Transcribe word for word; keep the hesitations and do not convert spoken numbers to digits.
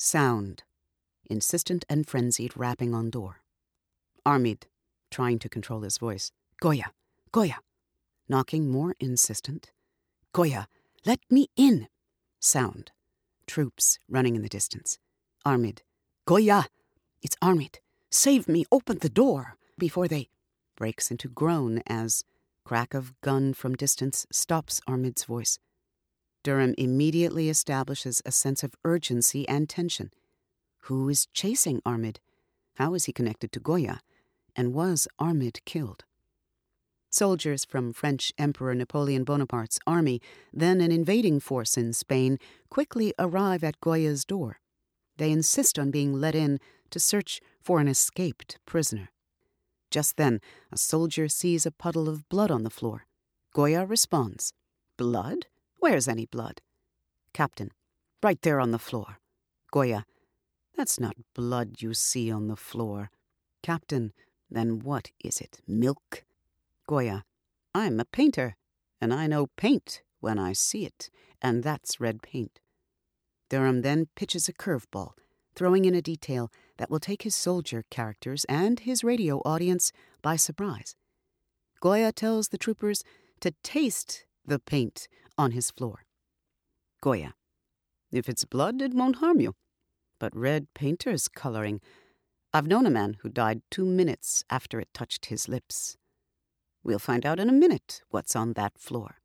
Sound. Insistent and frenzied rapping on door. Armid, trying to control his voice. Goya, Goya. Knocking more insistent. Goya, let me in. Sound. Troops running in the distance. Armid. Goya, it's Armid. Save me, open the door. Before they... Breaks into groan as crack of gun from distance stops Armid's voice. Durham immediately establishes a sense of urgency and tension. Who is chasing Armid? How is he connected to Goya? And was Armid killed? Soldiers from French Emperor Napoleon Bonaparte's army, then an invading force in Spain, quickly arrive at Goya's door. They insist on being let in to search for an escaped prisoner. Just then, a soldier sees a puddle of blood on the floor. Goya responds, Blood? Where's any blood? Captain, right there on the floor. Goya, that's not blood you see on the floor. Captain, then what is it, milk? Goya, I'm a painter, and I know paint when I see it, and that's red paint. Durham then pitches a curveball, throwing in a detail that will take his soldier characters and his radio audience by surprise. Goya tells the troopers to taste the paint on his floor. Goya, if it's blood, it won't harm you. But red painter's coloring. I've known a man who died two minutes after it touched his lips. We'll find out in a minute what's on that floor.